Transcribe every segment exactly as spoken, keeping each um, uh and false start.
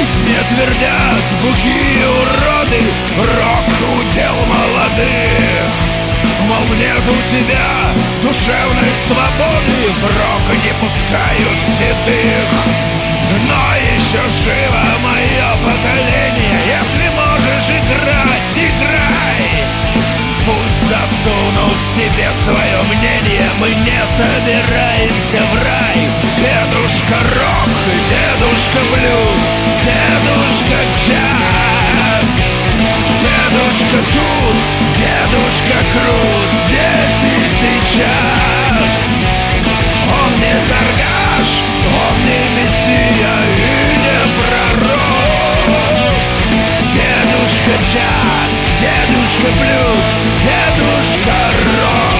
песни твердят бухие уроды, рок удел молодых. Мол, нет у тебя душевной свободы, в рок не пускают седых. Но еще живо мое поколение, если можешь играть, играй. Пусть засунут себе свое мнение, мы не собираемся в рай. Дедушка рок, дедушка блюз, дедушка джаз, дедушка тут, дедушка крут, здесь и сейчас. Он не торгаш, он не мессия и не пророк. Дедушка джаз, дедушка блюз, дедушка рок.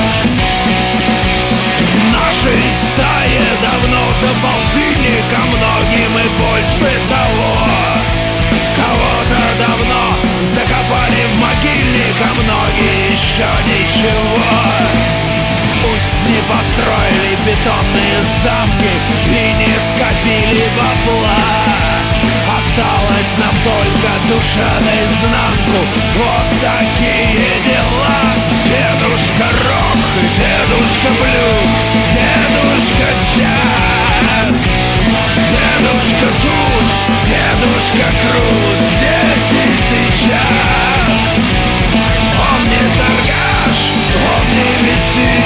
Нашей стае давно за полтинника, многим и больше того. Кого-то давно закопали в могильник, а многие еще ничего. Пусть не построили бетонные замки и не скопили бабла, осталось нам только душа наизнанку. Вот такие дела. Дедушка рок, дедушка блюз, дедушка джаз, дедушка тут, дедушка крут, здесь и сейчас. Он не торгаш, он не мессия